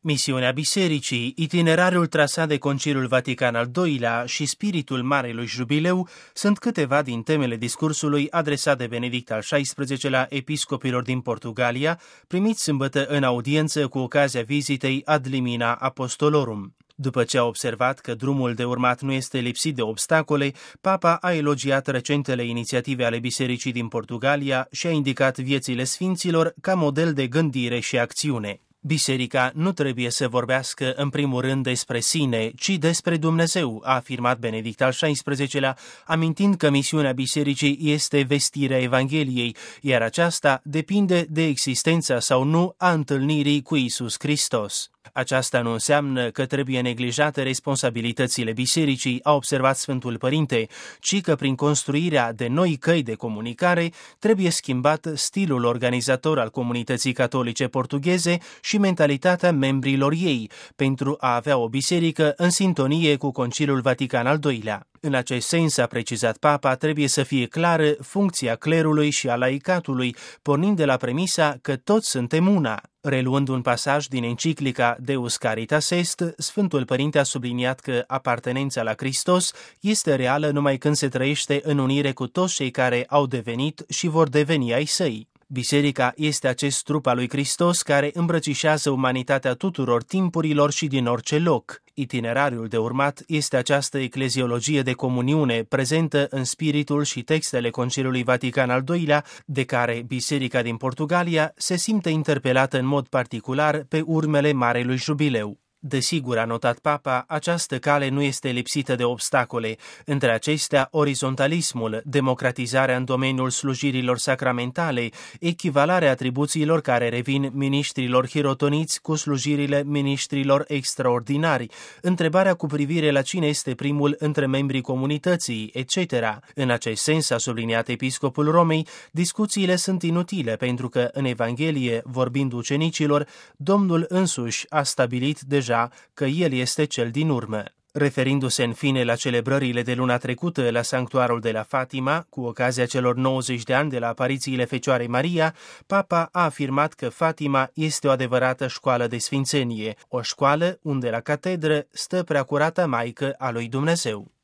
Misiunea Bisericii, itinerarul trasat de Conciliul Vatican al II-lea și spiritul Marelui Jubileu sunt câteva din temele discursului adresat de Benedict al XVI-lea episcopilor din Portugalia, primiți sâmbătă în audiență cu ocazia vizitei ad limina apostolorum. După ce a observat că drumul de urmat nu este lipsit de obstacole, Papa a elogiat recentele inițiative ale Bisericii din Portugalia și a indicat viețile sfinților ca model de gândire și acțiune. Biserica nu trebuie să vorbească în primul rând despre sine, ci despre Dumnezeu, a afirmat Benedict al XVI-lea, amintind că misiunea Bisericii este vestirea Evangheliei, iar aceasta depinde de existența sau nu a întâlnirii cu Iisus Hristos. Aceasta nu înseamnă că trebuie neglijate responsabilitățile bisericii, a observat Sfântul Părinte, ci că prin construirea de noi căi de comunicare trebuie schimbat stilul organizator al comunității catolice portugheze și mentalitatea membrilor ei, pentru a avea o biserică în sintonie cu Conciliul Vatican al II-lea. În acest sens, a precizat Papa, trebuie să fie clară funcția clerului și a laicatului, pornind de la premisa că toți suntem una. Reluând un pasaj din enciclica Deus Caritas Est, Sfântul Părinte a subliniat că apartenența la Hristos este reală numai când se trăiește în unire cu toți cei care au devenit și vor deveni ai săi. Biserica este acest trup al lui Hristos care îmbrățișează umanitatea tuturor timpurilor și din orice loc. Itinerariul de urmat este această ecleziologie de comuniune prezentă în spiritul și textele Conciliului Vatican al II-lea, de care Biserica din Portugalia se simte interpelată în mod particular pe urmele Marelui Jubileu. Desigur, a notat Papa, această cale nu este lipsită de obstacole, între acestea orizontalismul, democratizarea în domeniul slujirilor sacramentale, echivalarea atribuțiilor care revin miniștrilor hirotoniți cu slujirile miniștrilor extraordinari, întrebarea cu privire la cine este primul între membrii comunității, etc. În acest sens, a subliniat episcopul Romei, discuțiile sunt inutile pentru că în Evanghelie, vorbind ucenicilor, Domnul însuși a stabilit deja că El este cel din urmă. Referindu-se în fine la celebrările de luna trecută la sanctuarul de la Fatima, cu ocazia celor 90 de ani de la aparițiile Fecioarei Maria, Papa a afirmat că Fatima este o adevărată școală de sfințenie, o școală unde la catedră stă Preacurata Maică a lui Dumnezeu.